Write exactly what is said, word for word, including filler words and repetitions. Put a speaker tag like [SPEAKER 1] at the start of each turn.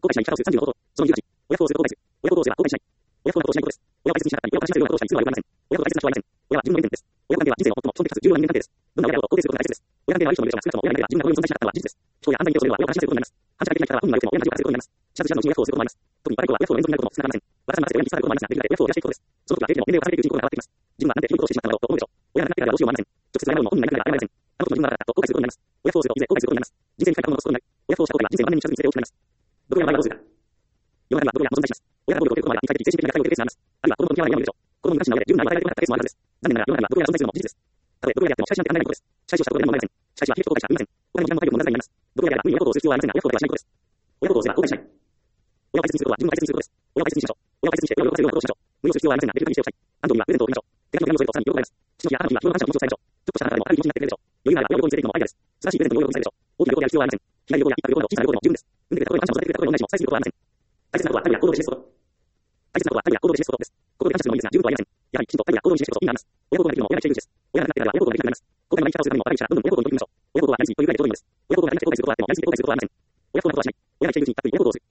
[SPEAKER 1] 公開しない方数さんじゅうのこと、そのにじゅうはち、親不法する公開数、親不法数は公開しない。親不法なことをしないことです。親は排泄にしなかったり、親を監視するようなことをしたりするのはありません。親と排泄した人はいません。親は自分の原点です。親関係は人生の最も基本的かつ重要な人間関係です。どんな親であろうと肯定することが大切です。親関係はある人の上でしか少なくとも親関係が自分が同様に存在しなかったのは事実です。人や判断に手を添えるのは親を監視することになります。反射的な生き方は本人が良くても親が自由からすることになります。自殺自殺のうちに親不法をすることもあります。特に若い頃は親不法の連続になることも少なくありません。私に任せて親に従うこともありますが、できるだけ親不法を減らしていくことです。その時は経験も年齢を重ねていくうちに心が変わってきます。自分はなんてひどいことをしてしまったのだろうと思うでしょう。親が亡くなってからどうしようもありません。直接謝るのも本人がいなければ謝れません。あの時の自分が悪かったと後悔することになります。親不法をすると以前後悔することになります。人生に深い過去を残すことになり、親不法をしたことが人生の万年に近づくにつれて大きくなります。毒親の場合はどうするか。世の中には毒親も存在します。親が暴力を受けることの前が肉体的、精神的な害を受けるケースがあります。あるいは子供と向き合わないようにでしょう。子供に無関心な上で十分な愛を与えられてこなかったケースもあるはずです。残念ながら世の中には毒親が存在するのも事実です。たとえ毒親であっても社会的な問題でも事実です。支配者をしたことで何も問題ありません。支配者は悲劇を後悔した。運ません。お金の時間も体力も無駄遣いになります。毒親であれば無理に親不法をする必要はありませんが、親不法ではしないことです。親不法をすれば後悔しない。親を大切にすることは自分を大切にすることです。親を大切にしましょう。親を大切にして親を喜ばせるようなことをしましょう。無理をする必要はありませんが、できる限りしておきたい。安藤にはプレゼントを贈りましょう。手紙の紙を添えるとさらに喜ばれます。父の日や母の日は日頃の感謝の気持ちを伝えましょう。ちょっとしたあなたでも明るい気持ちになってくれるでしょう。余裕があれば親を喜びに連れて行くのもアイデアです。素晴らしいプレゼントの用意を見せるでしょう。大きな旅行でやる必要はありません。日帰り旅行や一泊旅行など小さな旅行でも十分です。産んでくれた声の感謝を伝えてくれた声の恩返しも期待することはありません。大切なことは態度や行動で示すこと。大切なことは態度や行動で示すことです。ここで感謝するのもいいですが、十分とは言えません。やはりきちんと態度や行動に示すことと意味があります。親孝行ができるのも親が一番です。親が亡くなってからは親孝行ができなくなります。後悔の毎日方をするためにも若いうちからどんどん親孝行に取り組みましょう。親孝行はやりすぎというぐらいでちょうどいいのです。親孝行ができなくて後悔することはあってもやりすぎて後悔することはありません。親孝行なことはしない。親が生きているうちにたっぷり親孝行をする。